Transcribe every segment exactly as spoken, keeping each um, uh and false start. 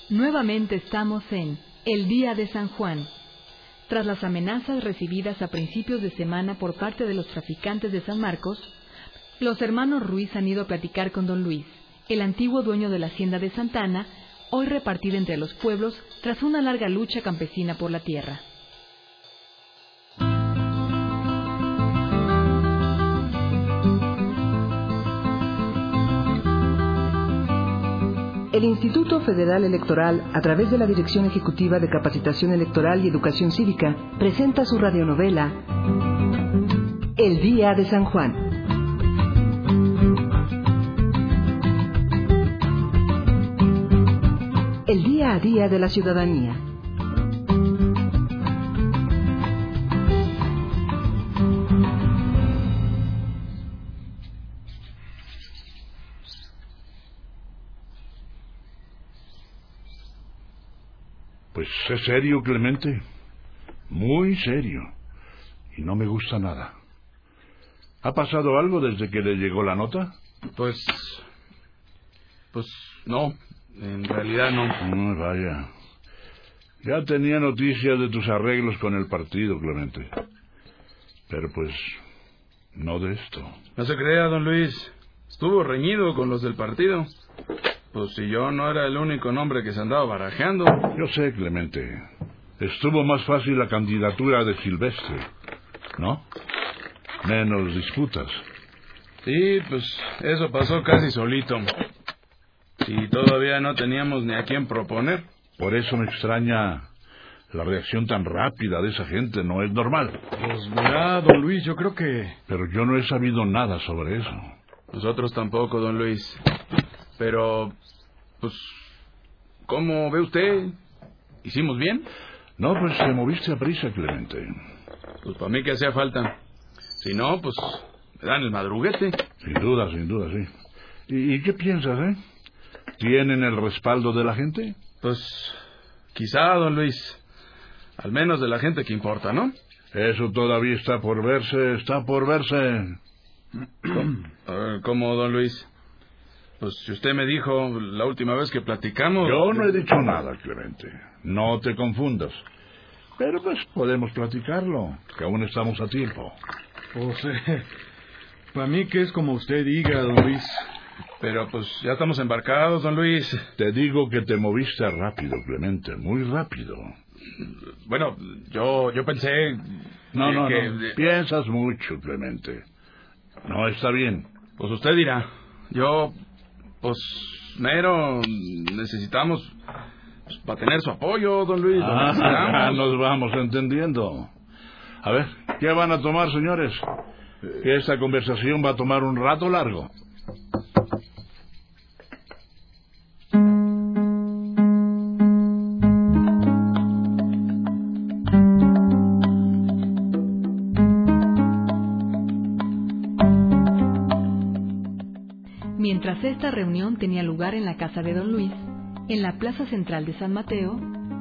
Nuevamente estamos en el Día de San Juan. Tras las amenazas recibidas a principios de semana por parte de los traficantes de San Marcos, los hermanos Ruiz han ido a platicar con don Luis, el antiguo dueño de la hacienda de Santana, hoy repartida entre los pueblos tras una larga lucha campesina por la tierra. El Instituto Federal Electoral, a través de la Dirección Ejecutiva de Capacitación Electoral y Educación Cívica, presenta su radionovela El Día de San Juan. El día a día de la ciudadanía. Pues es serio, Clemente. Muy serio. Y no me gusta nada. ¿Ha pasado algo desde que le llegó la nota? Pues... Pues no. En realidad no. Mm, vaya. Ya tenía noticias de tus arreglos con el partido, Clemente. Pero pues... no de esto. No se crea, don Luis. Estuvo reñido con los del partido. Pues si yo no era el único nombre que se andaba barajeando. Yo sé, Clemente. Estuvo más fácil la candidatura de Silvestre, ¿no? Menos disputas. Sí, pues eso pasó casi solito. Y todavía no teníamos ni a quién proponer. Por eso me extraña la reacción tan rápida de esa gente. No es normal. Pues verá, don Luis, yo creo que... Pero yo no he sabido nada sobre eso. Nosotros tampoco, don Luis. Pero, pues, ¿cómo ve usted? ¿Hicimos bien? No, pues te moviste a prisa, Clemente. Pues para mí que hacía falta. Si no, pues, me dan el madruguete. Sin duda, sin duda, sí. ¿Y, y qué piensas, eh? ¿Tienen el respaldo de la gente? Pues, quizá, don Luis. Al menos de la gente que importa, ¿no? Eso todavía está por verse, está por verse. ¿Cómo, don Luis? Pues si usted me dijo la última vez que platicamos... Yo no he dicho nada, Clemente. No te confundas. Pero pues podemos platicarlo, que aún estamos a tiempo. Pues, eh, para mí que es como usted diga, don Luis. Pero pues ya estamos embarcados, don Luis. Te digo que te moviste rápido, Clemente, muy rápido. Bueno, yo yo pensé... No, no, que... no. Piensas mucho, Clemente. No está bien. Pues usted dirá. Yo... Pues, mero, necesitamos pues, para tener su apoyo, don Luis. Ah, nos vamos entendiendo. A ver, ¿qué van a tomar, señores? Que esta conversación va a tomar un rato largo. Mientras esta reunión tenía lugar en la casa de don Luis, en la plaza central de San Mateo,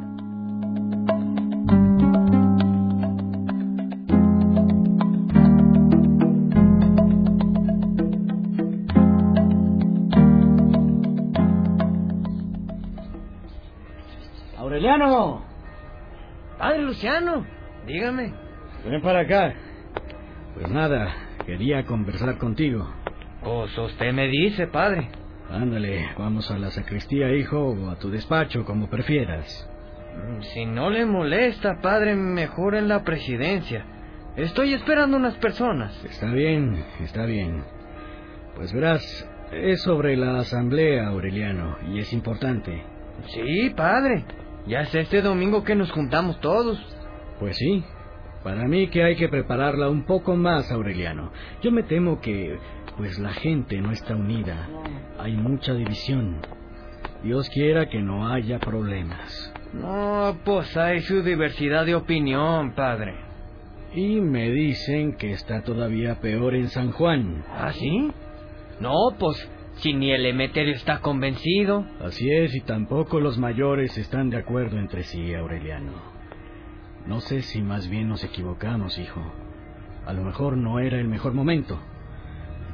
¡Aureliano! Padre Luciano, dígame. Ven para acá. Pues nada, quería conversar contigo. Pues usted me dice, padre. Ándale, vamos a la sacristía, hijo, o a tu despacho, como prefieras. Si no le molesta, padre, mejor en la presidencia. Estoy esperando unas personas. Está bien, está bien. Pues verás, es sobre la asamblea, Aureliano, y es importante. Sí, padre. Ya es este domingo que nos juntamos todos. Pues sí. Para mí que hay que prepararla un poco más, Aureliano. Yo me temo que, pues la gente no está unida. Hay mucha división. Dios quiera que no haya problemas. No, pues hay su diversidad de opinión, padre. Y me dicen que está todavía peor en San Juan. ¿Ah, sí? No, pues si ni el Emeterio está convencido. Así es, y tampoco los mayores están de acuerdo entre sí, Aureliano. No sé si más bien nos equivocamos, hijo. A lo mejor no era el mejor momento.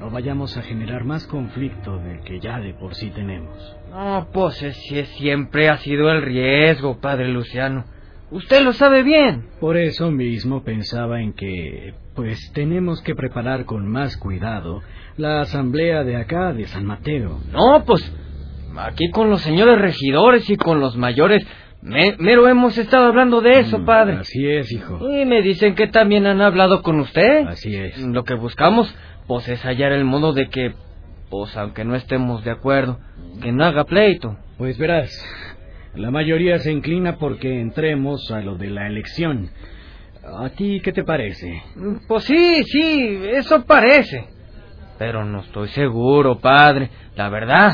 No vayamos a generar más conflicto del que ya de por sí tenemos. No, pues ese siempre ha sido el riesgo, padre Luciano. Usted lo sabe bien. Por eso mismo pensaba en que, pues, tenemos que preparar con más cuidado la asamblea de acá, de San Mateo. No, pues, aquí con los señores regidores y con los mayores, me, mero hemos estado hablando de eso, Mm, padre. Así es, hijo. Y me dicen que también han hablado con usted. Así es. Lo que buscamos, pues, es hallar el modo de que, pues, aunque no estemos de acuerdo, que no haga pleito. Pues verás, la mayoría se inclina porque entremos a lo de la elección. ¿A ti qué te parece? Pues sí, sí, eso parece. Pero no estoy seguro, padre, la verdad.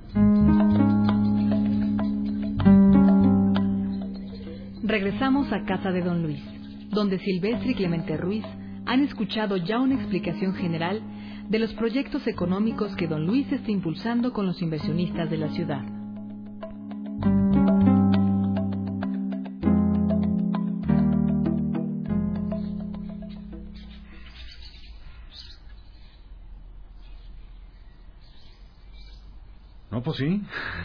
Regresamos a casa de don Luis, donde Silvestre y Clemente Ruiz han escuchado ya una explicación general de los proyectos económicos que don Luis está impulsando con los inversionistas de la ciudad. No, pues sí.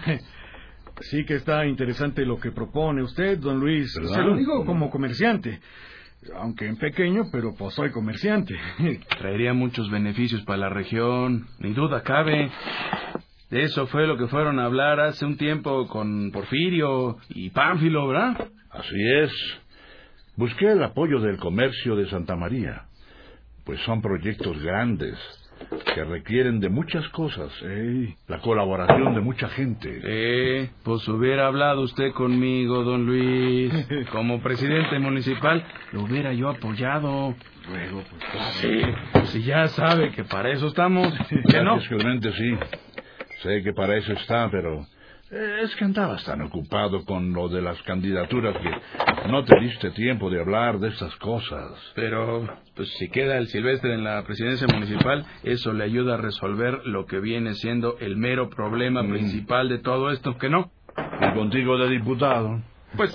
Sí que está interesante lo que propone usted, don Luis. ¿Verdad? Se lo digo como comerciante. Aunque en pequeño, pero pues soy comerciante. Traería muchos beneficios para la región, ni duda cabe. De eso fue lo que fueron a hablar hace un tiempo con Porfirio y Pánfilo, ¿verdad? Así es. Busqué el apoyo del comercio de Santa María, pues son proyectos grandes que requieren de muchas cosas, ¿eh? La colaboración de mucha gente. Eh, pues hubiera hablado usted conmigo, don Luis. Como presidente municipal, lo hubiera yo apoyado. Luego, pues... Sí, si ya sabe que para eso estamos. ¿Que no? Gracias, Clemente, sí. Sé que para eso está, pero... eh, es que andabas tan ocupado con lo de las candidaturas que no te diste tiempo de hablar de estas cosas. Pero, pues si queda el Silvestre en la presidencia municipal, eso le ayuda a resolver lo que viene siendo el mero problema Mm. principal de todo esto, ¿que no? Y contigo de diputado. Pues,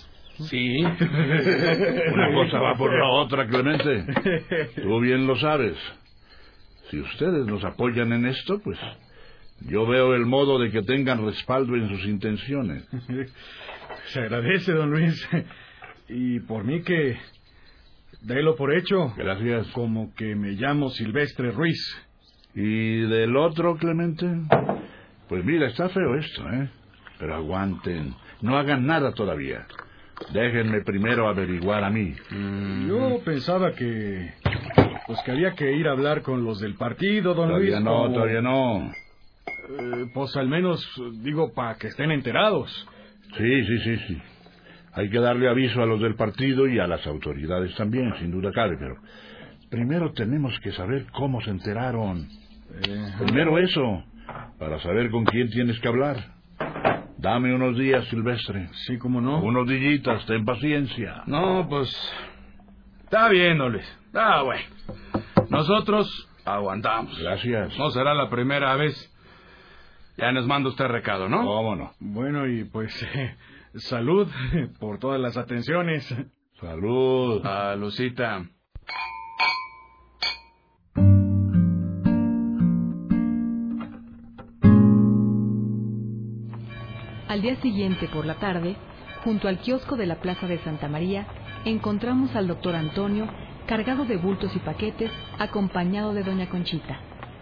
sí. Una cosa va por la otra, Clemente. Tú bien lo sabes. Si ustedes nos apoyan en esto, pues yo veo el modo de que tengan respaldo en sus intenciones. Se agradece, don Luis. Y por mí que... délo por hecho. Gracias. Como que me llamo Silvestre Ruiz. ¿Y del otro, Clemente? Pues mira, está feo esto, ¿eh? Pero aguanten. No hagan nada todavía. Déjenme primero averiguar a mí. Yo pensaba que... pues que había que ir a hablar con los del partido, don Todavía Luis. no, como- todavía no. Eh, pues al menos, digo, para que estén enterados. Sí, sí, sí, sí. Hay que darle aviso a los del partido y a las autoridades también, sin duda cabe, pero... primero tenemos que saber cómo se enteraron. Eh, Primero eso, para saber con quién tienes que hablar. Dame unos días, Silvestre. sí, cómo no. Unos dillitas, ten paciencia. No, pues, está bien, don Luis. Ah, bueno. Nosotros aguantamos. Gracias. No será la primera vez. Ya nos manda usted recado, ¿no? ¿Cómo no? Bueno, y pues... eh, salud por todas las atenciones. Salud. Ah, Lucita. Al día siguiente, por la tarde, junto al kiosco de la Plaza de Santa María, encontramos al doctor Antonio, cargado de bultos y paquetes, acompañado de doña Conchita.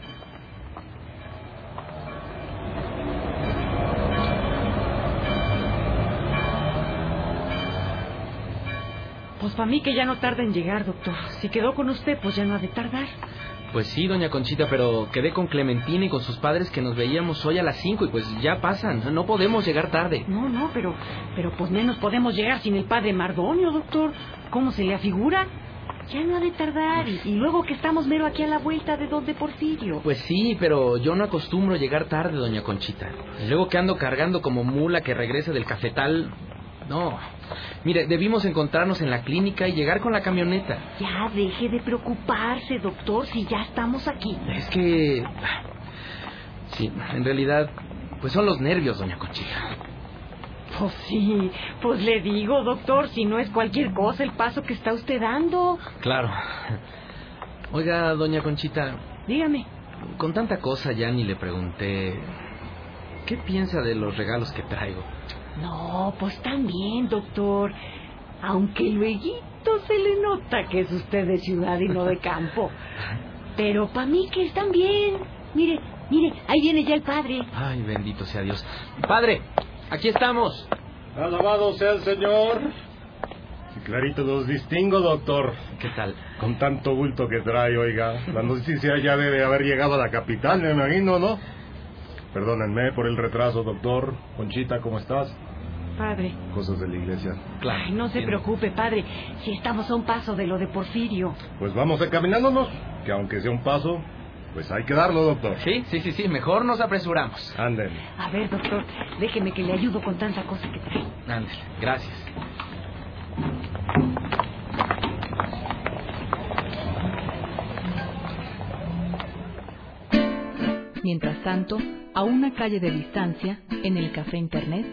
Pues para mí que ya no tarda en llegar, doctor. Si quedó con usted, pues ya no ha de tardar. Pues sí, doña Conchita, pero quedé con Clementina y con sus padres que nos veíamos hoy a las cinco y pues ya pasan, no podemos llegar tarde. No, no, pero, pero pues menos podemos llegar sin el padre Mardonio, doctor. ¿Cómo se le afigura? Ya no ha de tardar. Y, y luego que estamos mero aquí a la vuelta de donde Porfirio. Pues sí, pero yo no acostumbro llegar tarde, doña Conchita. Y luego que ando cargando como mula que regresa del cafetal... No, mire, debimos encontrarnos en la clínica y llegar con la camioneta. Ya deje de preocuparse, doctor, si ya estamos aquí. Es que... sí, en realidad, pues son los nervios, doña Conchita. Pues sí, pues le digo, doctor, si no es cualquier cosa el paso que está usted dando. Claro. Oiga, doña Conchita, Dígame. con tanta cosa ya ni le pregunté... ¿Qué piensa de los regalos que traigo? No, pues también, doctor. Aunque lueguito se le nota que es usted de ciudad y no de campo. Pero para mí que están bien. Mire, mire, ahí viene ya el padre. Ay, bendito sea Dios. Padre, aquí estamos. Alabado sea el Señor. Sí, clarito los distingo, doctor. ¿Qué tal? Con tanto bulto que trae, oiga. La noticia ya debe haber llegado a la capital, me imagino, ¿no? Perdónenme por el retraso, doctor. Conchita, ¿cómo estás? Padre. Cosas de la iglesia. Claro. Ay, no se Bien. preocupe, padre. Si estamos a un paso de lo de Porfirio. Pues vamos encaminándonos, que aunque sea un paso, pues hay que darlo, doctor. Sí, sí, sí, sí. Mejor nos apresuramos. Anden. A ver, doctor, déjeme que le ayudo con tanta cosa que trae. Ándale, gracias. Mientras tanto, a una calle de distancia, en el café Internet...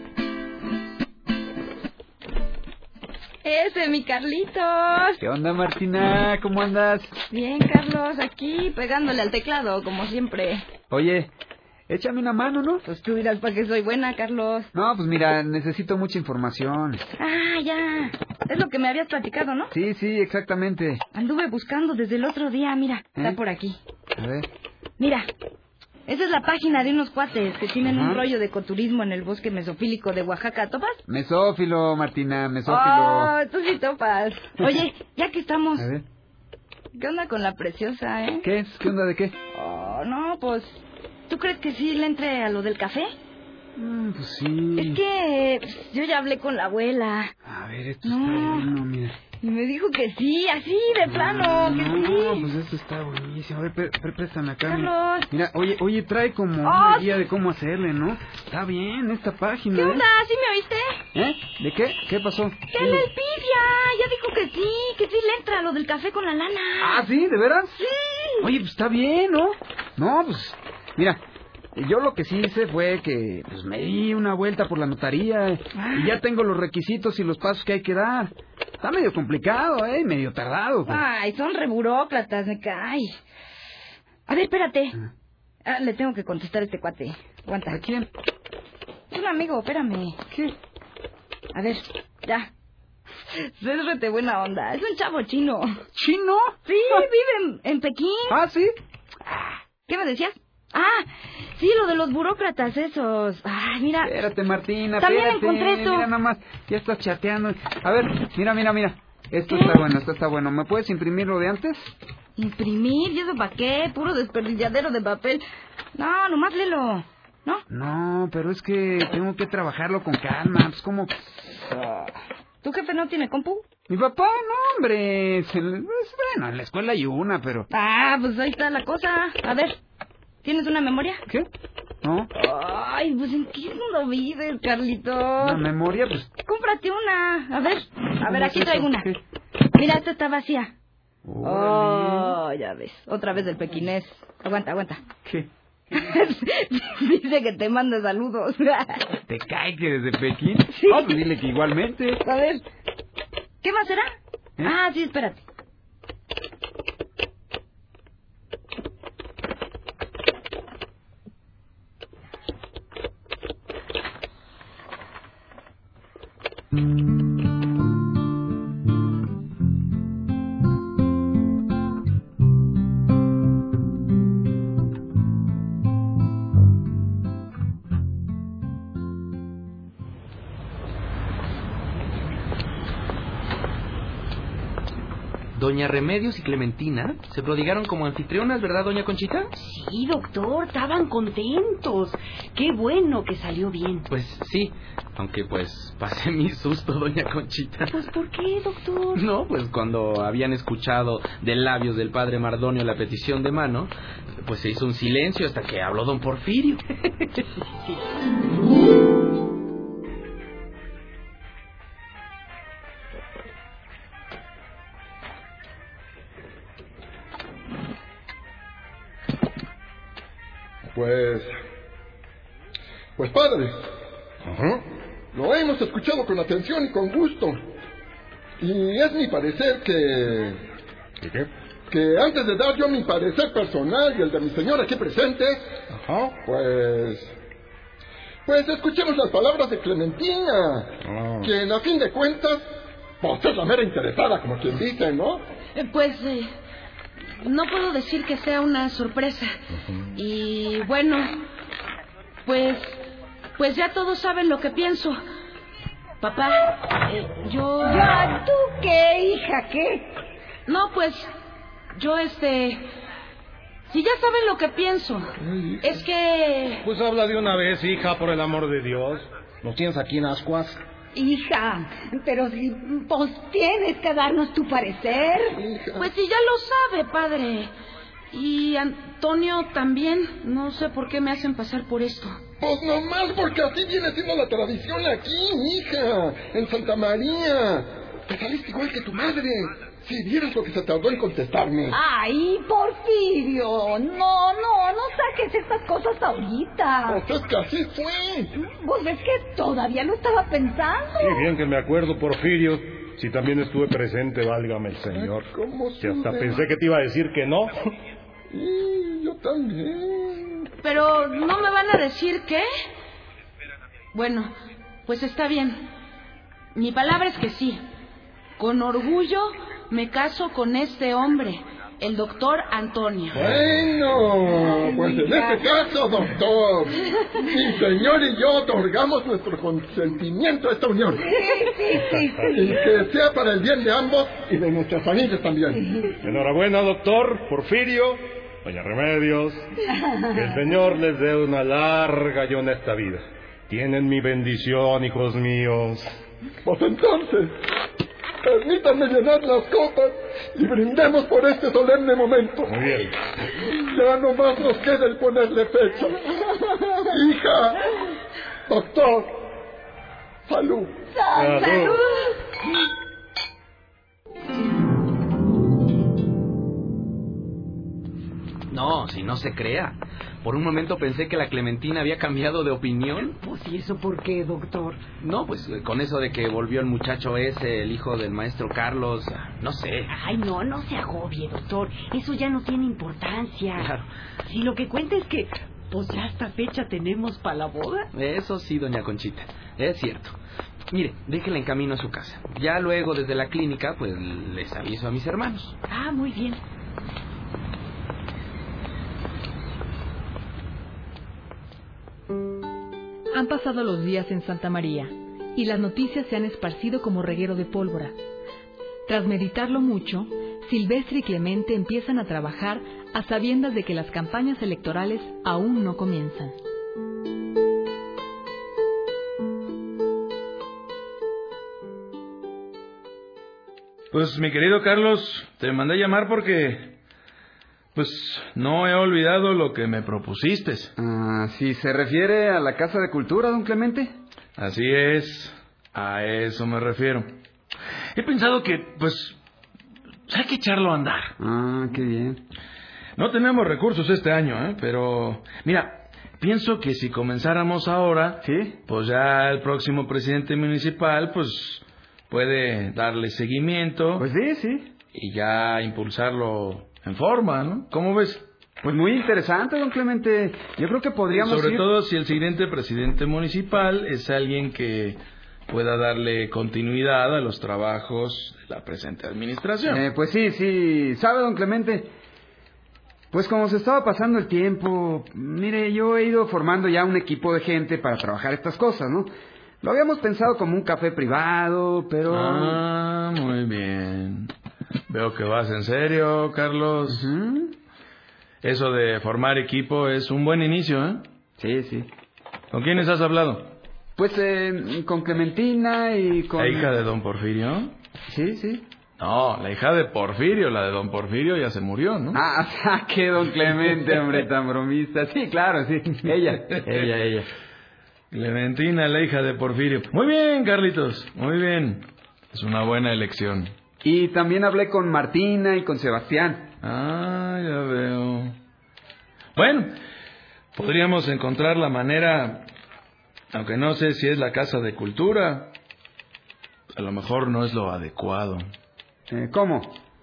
Ese, mi Carlitos. ¿Qué onda, Martina? ¿Cómo andas? Bien, Carlos, aquí pegándole al teclado, como siempre. Oye, échame una mano, ¿no? Pues tú dirás para qué soy buena, Carlos. No, pues mira, necesito mucha información. Ah, ya. Es lo que me habías platicado, ¿no? Sí, sí, exactamente. Anduve buscando desde el otro día, mira, está ¿Eh? por aquí. A ver. Mira, esa es la página de unos cuates que tienen Ajá. un rollo de ecoturismo en el bosque mesofílico de Oaxaca. ¿Topas? Mesófilo, Martina, mesófilo. Oh, tú sí topas. Oye, ya que estamos... A ver. ¿Qué onda con la preciosa, eh? ¿Qué es? ¿Qué onda de qué? Oh, no, pues... ¿Tú crees que sí le entre a lo del café? Mm, pues sí. Es que pues, yo ya hablé con la abuela. A ver, esto No. está bueno, mira. Y me dijo que sí, así, de plano, que No, sí. pues esto está buenísimo. A ver, pre- pre- préstame acá. Carlos. Mira. Mira, oye, oye, trae como Oh, una sí. guía de cómo hacerle, ¿no? Está bien esta página. ¿Qué ¿eh? onda? ¿Sí me oíste? ¿Eh? ¿De qué? ¿Qué pasó? ¡Que le pifia! Ya dijo que sí, que sí le entra lo del café con la lana. Ah, ¿sí? ¿De veras? Sí. Oye, pues está bien, ¿no? No, pues, mira, yo lo que sí hice fue que pues me di una vuelta por la notaría Ah. y ya tengo los requisitos y los pasos que hay que dar. Está medio complicado, ¿eh? Medio tardado. Pues. Ay, son reburócratas, me cae. A ver, espérate. Ah, le tengo que contestar a este cuate. Aguanta. ¿A quién? Es un amigo, espérame. ¿Qué? A ver, ya. Es rete buena onda. Es un chavo chino. ¿Chino? Sí, vive en, en Pekín. Ah, ¿sí? ¿Qué me decías? Ah, sí, lo de los burócratas esos. Ay, mira. Espérate, Martina, También espérate. encontré esto. Mira nada más, ya estás chateando. A ver, mira, mira, mira. Esto ¿Qué? está bueno, esto está bueno. ¿Me puedes imprimir lo de antes? Imprimir, ¿y eso para qué? Puro desperdiciadero de papel. No, nomás léelo. ¿No? No, pero es que tengo que trabajarlo con calma. Pues como... ¿Tu jefe no tiene compu? Mi papá, no, hombre. Se le- pues, bueno, en la escuela hay una, pero... Ah, pues ahí está la cosa. A ver, ¿tienes una memoria? ¿Qué? ¿No? Ay, pues ¿en qué mundo vives, Carlito? ¿Una memoria? Pues... Cómprate una. A ver, a ver, ¿Cómo aquí es traigo eso? una. ¿Qué? Mira, esta está vacía. Órale. Oh, ya ves. Otra vez del pequinés. Aguanta, aguanta. ¿Qué? Dice que te manda saludos. ¿Te cae que desde Pekín? Oh, pues dile que igualmente. A ver, ¿qué más será? ¿Eh? Ah, sí, espérate. Doña Remedios y Clementina se prodigaron como anfitrionas, ¿verdad, doña Conchita? Sí, doctor, estaban contentos. Qué bueno que salió bien. Pues sí, aunque pues pasé mi susto, doña Conchita. Pues, ¿por qué, doctor? No, pues cuando habían escuchado de labios del padre Mardonio la petición de mano, pues se hizo un silencio hasta que habló don Porfirio. Pues... Pues padre, Ajá. lo hemos escuchado con atención y con gusto. Y es mi parecer que... ¿Y qué? que antes de dar yo mi parecer personal y el de mi señora aquí presente, Ajá. pues... Pues escuchemos las palabras de Clementina, Ah. quien a fin de cuentas, pues es la mera interesada, como quien dice, ¿no? Eh, Pues eh, no puedo decir que sea una sorpresa. Y bueno, pues pues ya todos saben lo que pienso. Papá, eh, yo... ¿Ya tú qué, hija, qué? No, pues yo este... Si ya saben lo que pienso. Es que... Pues habla de una vez, hija, por el amor de Dios. ¿Nos tienes aquí en ascuas? Hija, pero si, pues tienes que darnos tu parecer. Pues si ya lo sabe, padre. Y Antonio también. No sé por qué me hacen pasar por esto. Pues nomás porque así viene siendo la tradición aquí, hija, en Santa María. Te saliste igual que tu madre. Si vieras lo que se tardó en contestarme. Ay, Porfirio, no, no, no saques estas cosas ahorita. Pues es que así fue. Pues es que todavía lo estaba pensando. Sí, bien que me acuerdo, Porfirio. Si también estuve presente, válgame el Señor. ¿Cómo Si hasta supe? pensé que te iba a decir que no. Sí, yo también. Pero ¿no me van a decir qué? Bueno, pues está bien. Mi palabra es que sí. Con orgullo me caso con este hombre, el doctor Antonio. Bueno, pues en este caso, doctor, mi señor y yo otorgamos nuestro consentimiento a esta unión. Sí, sí, sí, sí. Y que sea para el bien de ambos y de nuestras familias también. Enhorabuena, doctor, Porfirio, doña Remedios. Que el Señor les dé una larga y honesta vida. Tienen mi bendición, hijos míos. Pues entonces, permítanme llenar las copas y brindemos por este solemne momento. Muy bien. Ya nomás nos queda el ponerle fecha. Hija, doctor, salud. ¡Salud! No, si no se crea. Por un momento pensé que la Clementina había cambiado de opinión. Pues, ¿y eso por qué, doctor? No, pues con eso de que volvió el muchacho ese, el hijo del maestro Carlos, no sé. Ay, no, no se agobie, doctor. Eso ya no tiene importancia. Claro. Si lo que cuenta es que, pues ya hasta fecha tenemos para la boda. Eso sí, doña Conchita, es cierto. Mire, déjela en camino a su casa. Ya luego, desde la clínica, pues les aviso a mis hermanos. Ah, muy bien. Han pasado los días en Santa María y las noticias se han esparcido como reguero de pólvora. Tras meditarlo mucho, Silvestre y Clemente empiezan a trabajar a sabiendas de que las campañas electorales aún no comienzan. Pues mi querido Carlos, te mandé a llamar porque pues no he olvidado lo que me propusiste. Ah, si se refiere a la Casa de Cultura, don Clemente. Así es, a eso me refiero. He pensado que, pues, hay que echarlo a andar. Ah, qué bien. No tenemos recursos este año, ¿eh? Pero, mira, pienso que si comenzáramos ahora, ¿sí? Pues ya el próximo presidente municipal, pues, puede darle seguimiento. Pues sí, sí. Y ya impulsarlo en forma, ¿no? ¿Cómo ves? Pues muy interesante, don Clemente. Yo creo que podríamos Sobre ir... todo si el siguiente presidente municipal es alguien que pueda darle continuidad a los trabajos de la presente administración. Eh, pues sí, sí. ¿Sabe, don Clemente? Pues como se estaba pasando el tiempo, mire, yo he ido formando ya un equipo de gente para trabajar estas cosas, ¿no? Lo habíamos pensado como un café privado, pero... Ah, muy bien. Veo que vas en serio, Carlos. Uh-huh. Eso de formar equipo es un buen inicio, ¿eh? Sí, sí. ¿Con quiénes has hablado? Pues eh, con Clementina y con... ¿La hija de don Porfirio? Sí, sí. No, la hija de Porfirio, la de don Porfirio ya se murió, ¿no? Ah, qué don Clemente, hombre, tan bromista. Sí, claro, sí. Ella, ella, ella. Clementina, la hija de Porfirio. Muy bien, Carlitos, muy bien. Es una buena elección. Y también hablé con Martina y con Sebastián. Ah, ya veo. Bueno, podríamos encontrar la manera, aunque no sé si es la Casa de Cultura, a lo mejor no es lo adecuado. Eh, ¿Cómo?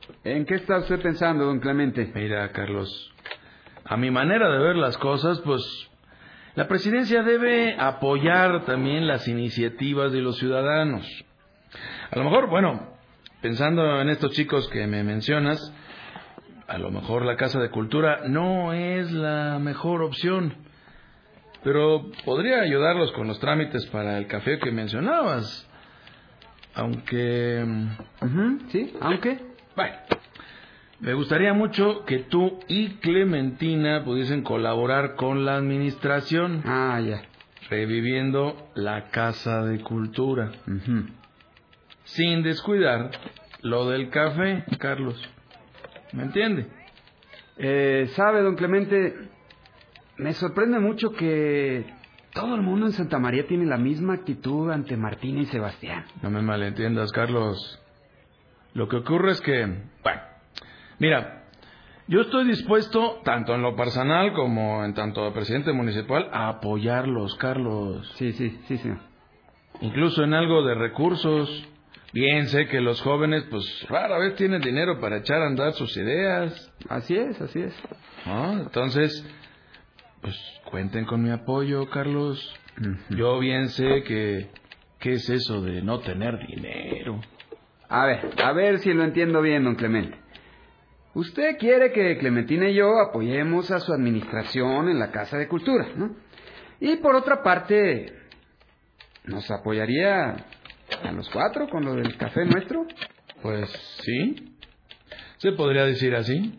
¿En qué está usted pensando, don Clemente? Mira, Carlos, a mi manera de ver las cosas, pues la presidencia debe apoyar también las iniciativas de los ciudadanos. A lo mejor, bueno, pensando en estos chicos que me mencionas, a lo mejor la Casa de Cultura no es la mejor opción, pero podría ayudarlos con los trámites para el café que mencionabas. Aunque... Uh-huh, ¿sí? ¿Aunque? Bueno, me gustaría mucho que tú y Clementina pudiesen colaborar con la administración. Ah, ya. Reviviendo la Casa de Cultura. Uh-huh. Sin descuidar lo del café, Carlos. ¿Me entiende? Eh, ¿Sabe, don Clemente? Me sorprende mucho que todo el mundo en Santa María tiene la misma actitud ante Martina y Sebastián. No me malentiendas, Carlos. Lo que ocurre es que... Bueno, mira, yo estoy dispuesto, tanto en lo personal como en tanto de presidente municipal, a apoyarlos, Carlos. Sí, sí, sí, señor. Incluso en algo de recursos. Bien sé que los jóvenes, pues, rara vez tienen dinero para echar a andar sus ideas. Así es, así es. ¿No? Entonces, pues, cuenten con mi apoyo, Carlos. Uh-huh. Yo bien sé que... ¿Qué es eso de no tener dinero? A ver, a ver si lo entiendo bien, don Clemente. Usted quiere que Clementina y yo apoyemos a su administración en la Casa de Cultura, ¿no? Y por otra parte, ¿nos apoyaría a los cuatro con lo del café nuestro? Pues sí, se podría decir así.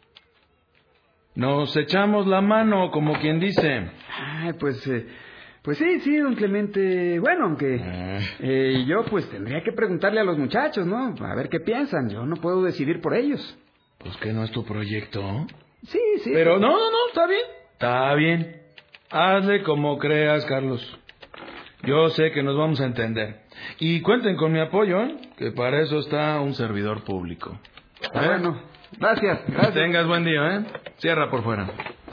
Nos echamos la mano, como quien dice. Ay, pues, eh, pues sí, sí, don Clemente. Bueno, aunque eh, yo pues tendría que preguntarle a los muchachos, ¿no? A ver qué piensan. Yo no puedo decidir por ellos. Pues que no es tu proyecto. Sí, sí. Pero no, no, no, está bien. Está bien. Hazle como creas, Carlos. Yo sé que nos vamos a entender. Y cuenten con mi apoyo, ¿eh? Que para eso está un servidor público. ¿Eh? Bueno, gracias, gracias. Tengas buen día, ¿eh? Cierra por fuera.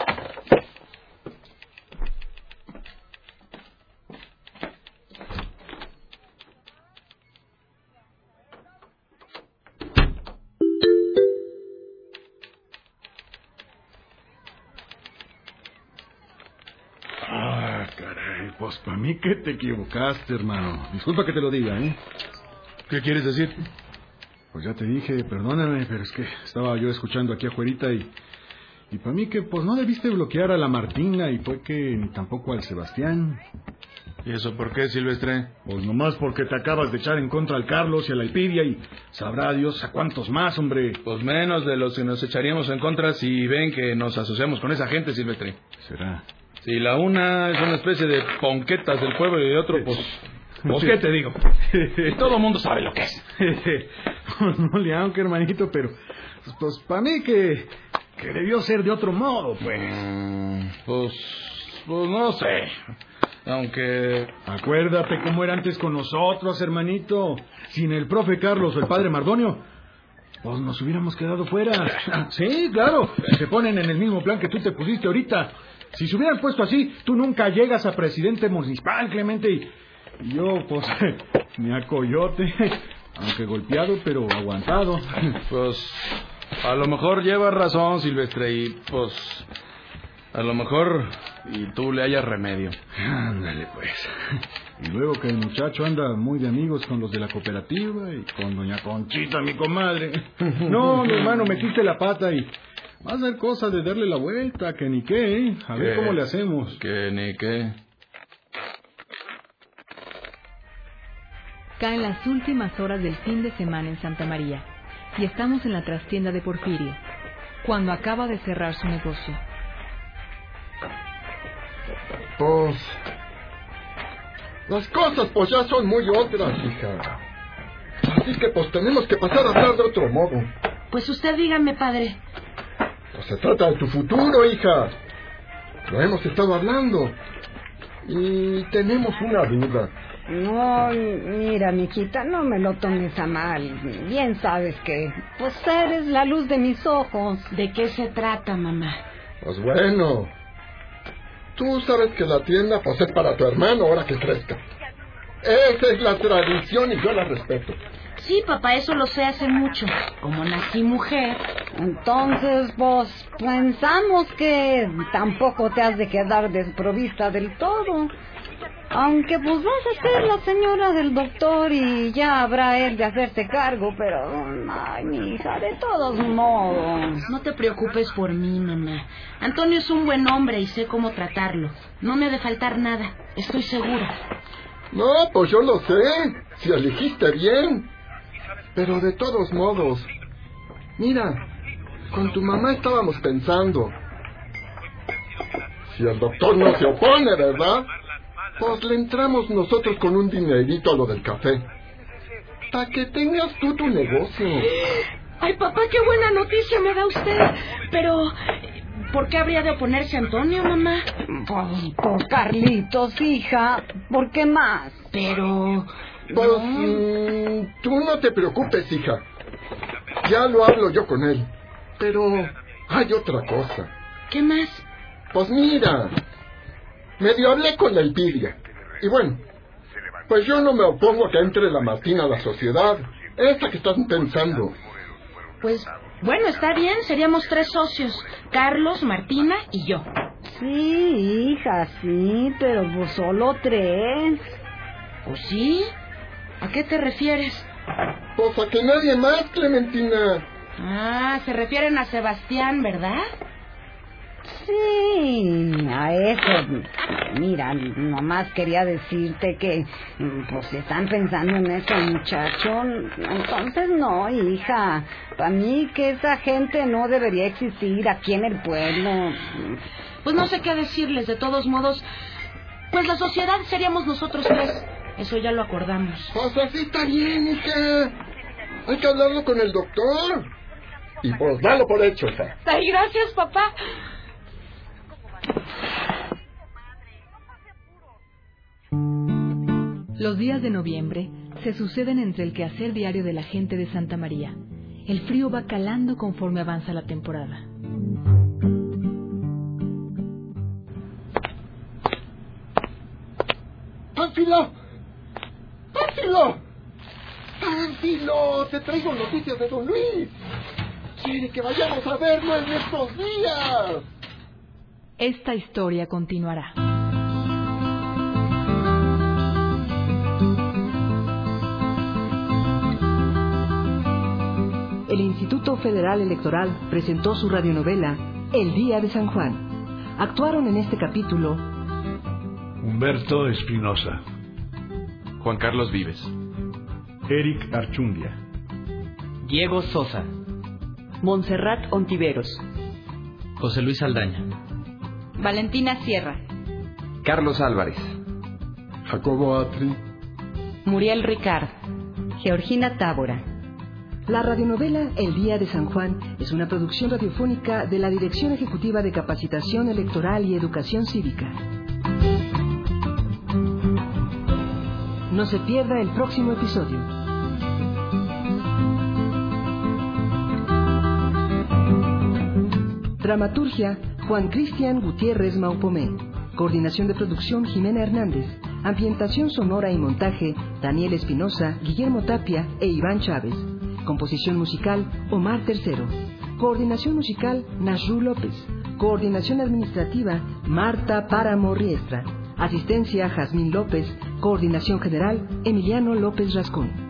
Pues para mí que te equivocaste, hermano. Disculpa que te lo diga, ¿eh? ¿Qué quieres decir? Pues ya te dije, perdóname, pero es que estaba yo escuchando aquí afuerita y... Y para mí que pues no debiste bloquear a la Martina y fue que ni tampoco al Sebastián. ¿Y eso por qué, Silvestre? Pues nomás porque te acabas de echar en contra al Carlos y a la Elpidia y sabrá Dios a cuántos más, hombre. Pues menos de los que nos echaríamos en contra si ven que nos asociamos con esa gente, Silvestre. ¿Será? Si la una es una especie de ponquetas del pueblo y el otro, pues... ¿Pues qué te digo? Y todo el mundo sabe lo que es. Pues no le hago, hermanito, pero... Pues para mí que... Que debió ser de otro modo, pues. Mm, pues... Pues no sé. Aunque... Acuérdate cómo era antes con nosotros, hermanito. Sin el profe Carlos o el padre Mardonio... Pues nos hubiéramos quedado fuera. Sí, claro. Se ponen en el mismo plan que tú te pusiste ahorita. Si se hubieran puesto así, tú nunca llegas a presidente municipal, Clemente, y yo, pues, ni a coyote, aunque golpeado, pero aguantado. Pues, a lo mejor llevas razón, Silvestre, y, pues, a lo mejor y tú le hayas remedio. Ándale, pues. Y luego que el muchacho anda muy de amigos con los de la cooperativa y con doña Conchita, mi comadre. No, mi hermano, metiste la pata y... Va a ser cosa de darle la vuelta, que ni qué, ¿eh? A ver cómo le hacemos. Que ni qué. Caen las últimas horas del fin de semana en Santa María y estamos en la trastienda de Porfirio, cuando acaba de cerrar su negocio. Pues... Las cosas pues ya son muy otras, hija. Así que pues tenemos que pasar a hablar de otro modo. Pues usted dígame, padre. Pues se trata de tu futuro, hija. Lo hemos estado hablando. Y tenemos una duda. No, mira, mijita, no me lo tomes a mal. Bien sabes que, pues, eres la luz de mis ojos. ¿De qué se trata, mamá? Pues bueno, tú sabes que la tienda pues es para tu hermano ahora que crezca. Esa es la tradición y yo la respeto. Sí, papá, eso lo sé hace mucho. Como nací mujer. Entonces, pues, pensamos que tampoco te has de quedar desprovista del todo. Aunque, pues, vas a ser la señora del doctor y ya habrá él de hacerse cargo, pero... Ay, mi hija, de todos modos... No te preocupes por mí, mamá. Antonio es un buen hombre y sé cómo tratarlo. No me ha de faltar nada, estoy segura. No, pues yo lo sé. Si elegiste bien. Pero de todos modos... Mira, con tu mamá estábamos pensando... Si el doctor no se opone, ¿verdad? Pues le entramos nosotros con un dinerito a lo del café. Para que tengas tú tu negocio. Ay, papá, qué buena noticia me da usted. Pero, ¿por qué habría de oponerse Antonio, mamá? Pues por Carlitos, hija. ¿Por qué más? Pero... Pues no. mmm, tú no te preocupes, hija. Ya lo hablo yo con él. Pero hay otra cosa. ¿Qué más? Pues mira... Medio hablé con la Elpidia. Y bueno, pues yo no me opongo a que entre la Martina a la sociedad. Esa que están pensando. Pues, bueno, está bien. Seríamos tres socios. Carlos, Martina y yo. Sí, hija, sí, pero pues solo tres. ¿O sí? ¿A qué te refieres? Pues a que nadie más, Clementina. Ah, se refieren a Sebastián, ¿verdad? Sí, a eso. Mira, nomás quería decirte que, pues, si están pensando en ese muchacho, entonces no, hija. Para mí que esa gente no debería existir aquí en el pueblo. Pues no sé qué decirles, de todos modos. Pues la sociedad seríamos nosotros tres. Eso ya lo acordamos. Pues así está bien, hija. Hay que hablarlo con el doctor. Y pues dalo por hecho, hija. Ay, gracias, papá. Los días de noviembre se suceden entre el quehacer diario de la gente de Santa María. El frío va calando conforme avanza la temporada. ¡Pánfilo! ¡Pánfilo! ¡Pánfilo! Te traigo noticias de don Luis. Quiere que vayamos a verlo en estos días. Esta historia continuará. El Instituto Federal Electoral presentó su radionovela El Día de San Juan. Actuaron en este capítulo Humberto Espinosa, Juan Carlos Vives, Eric Archundia, Diego Sosa, Montserrat Ontiveros, José Luis Aldaña, Valentina Sierra, Carlos Álvarez, Jacobo Atri, Muriel Ricard, Georgina Tábora. La radionovela El Día de San Juan es una producción radiofónica de la Dirección Ejecutiva de Capacitación Electoral y Educación Cívica. No se pierda el próximo episodio. Dramaturgia, Juan Cristian Gutiérrez Maupomé. Coordinación de producción, Jimena Hernández. Ambientación sonora y montaje, Daniel Espinosa, Guillermo Tapia e Iván Chávez. Composición musical, Omar Tercero. Coordinación musical, Nasru López. Coordinación administrativa, Marta Páramo Riestra. Asistencia, Jazmín López. Coordinación general, Emiliano López Rascón.